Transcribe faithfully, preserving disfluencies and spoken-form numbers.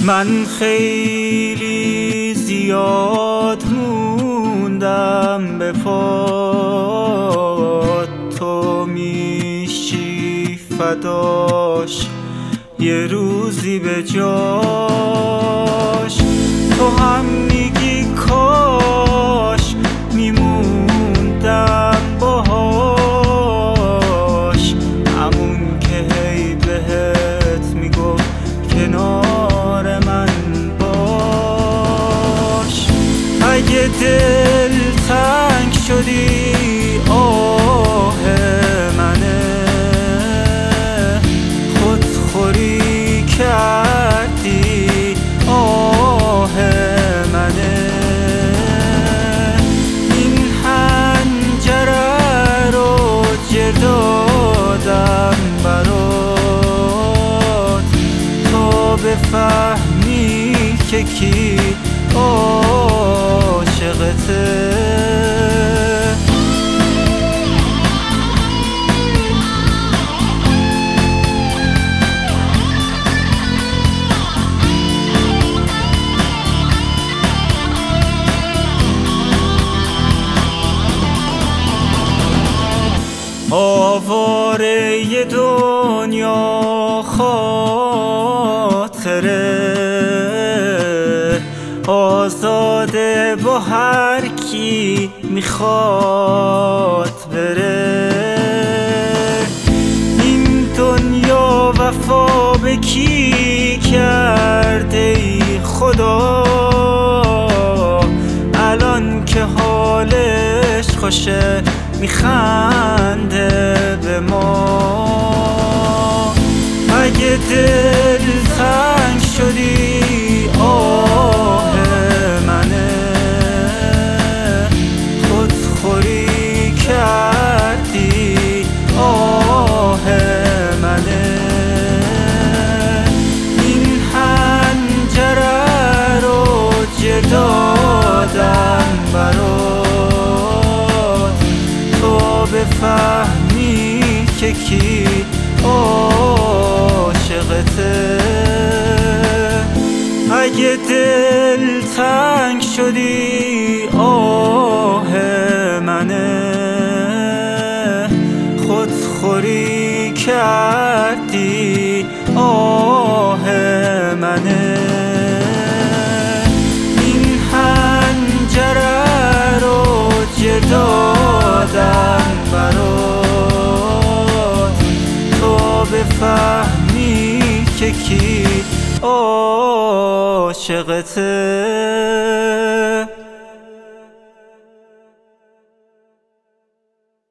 من خیلی زیاد موندم به پات، تو میشی فداش یه روزی به جاش. تو هم میگی کاش میموندم باهاش، همون که هی بهت میگفت کنار من باش. اگه دل تنگ شدی آه منه، خودخوری کردی آه منه. این حنجره رو جر دادم برات، تو بفهمی که کی عاشقته. آواره دنیا خاطره، آزاده با هر کی میخواد بره. این دنیا وفا به کی کرده ای خدا، الان که حالش خوشه میخنده به ما. اگه دل تنگ شدی آه منه، خودخوری کردی آه منه. این حنجره رو جر دادم برات، تو بفهمی که کی عاشقته. اگه دل تنگ شدی آه منه، خودخوری کردی آه منه. این حنجره رو جر دادم برات، تو بفهمی که کی عاشقته.